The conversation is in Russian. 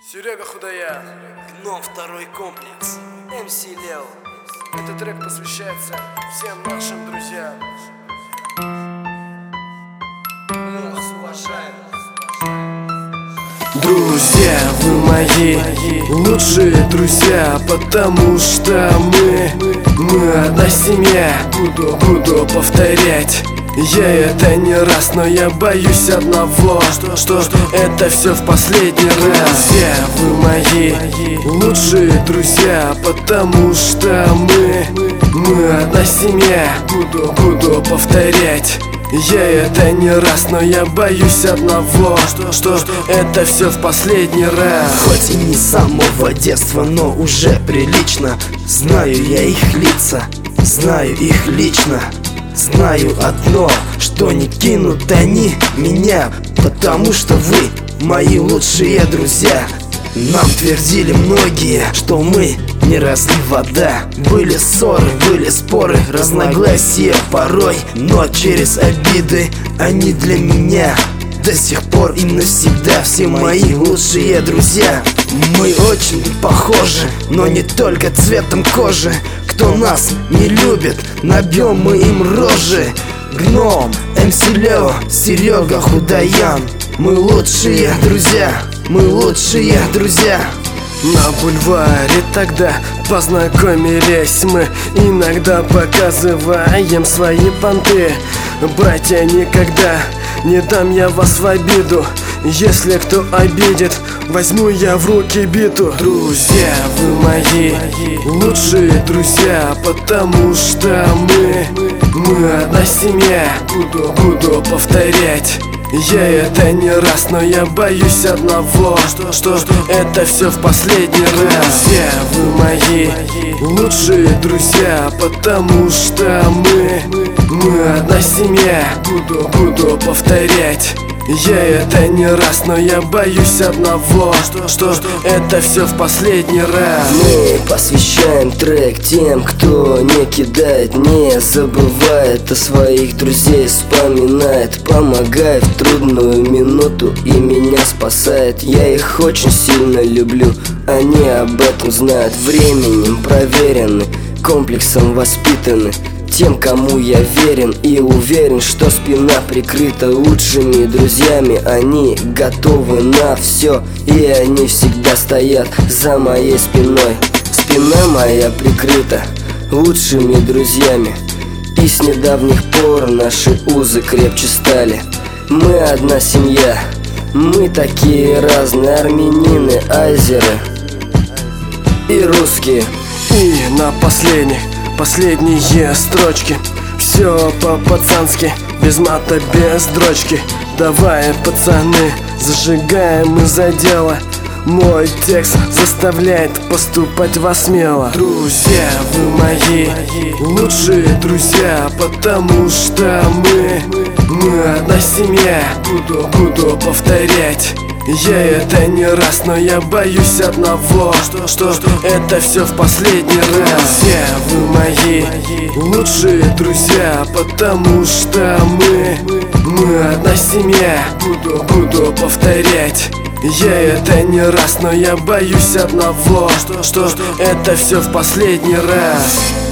Серега Худая, Гном, второй комплекс, МС Лео. Этот трек посвящается всем нашим друзьям. Мы вас уважаем. Друзья, вы мои лучшие друзья, потому что мы одна семья. Буду повторять я это не раз, но я боюсь одного, что это все в последний раз. Друзья, вы мои лучшие друзья, потому что мы одна семья. Буду повторять я это не раз, но я боюсь одного, что это все в последний раз. Хоть и не с самого детства, но уже прилично знаю я их лица, знаю их лично. Знаю одно, что не кинут они меня, потому что вы мои лучшие друзья. Нам твердили многие, что мы не разлив вода. Были ссоры, были споры, разногласия порой, но через обиды они для меня до сих пор и навсегда все мои лучшие друзья. Мы очень похожи, но не только цветом кожи. Кто нас не любит, набьем мы им рожи. Гном, МС Лео, Серега Худаян. Мы лучшие друзья, мы лучшие друзья. На бульваре тогда познакомились мы, иногда показываем свои понты. Братья, никогда не дам я вас в обиду. Если кто обидит, возьму я в руки биту. Друзья, вы мои лучшие друзья, потому что мы одна семья. Буду повторять я это не раз, но я боюсь одного, что это все в последний раз. Друзья, вы мои лучшие друзья, потому что мы одна семья. Буду повторять я это не раз, но я боюсь одного, что это все в последний раз. Мы посвящаем трек тем, кто не кидает, не забывает о своих друзей, вспоминает, помогает в трудную минуту и меня спасает. Я их очень сильно люблю, они об этом знают, временем проверены, комплексом воспитаны. Тем, кому я верен и уверен, что спина прикрыта лучшими друзьями. Они готовы на все, и они всегда стоят за моей спиной. Спина моя прикрыта лучшими друзьями, и с недавних пор наши узы крепче стали. Мы одна семья, мы такие разные, армянины, азеры и русские. И на последние строчки, все по-пацански, без мата, без дрочки. Давай, пацаны, зажигаем из-за дела. Мой текст заставляет поступать вас смело. Друзья, вы мои лучшие друзья, потому что мы одна семья. Буду повторять я это не раз, но я боюсь одного, что это все в последний раз. Друзья, вы мои лучшие друзья, потому что мы одна семья. Буду повторять я это не раз, но я боюсь одного, что это все в последний раз.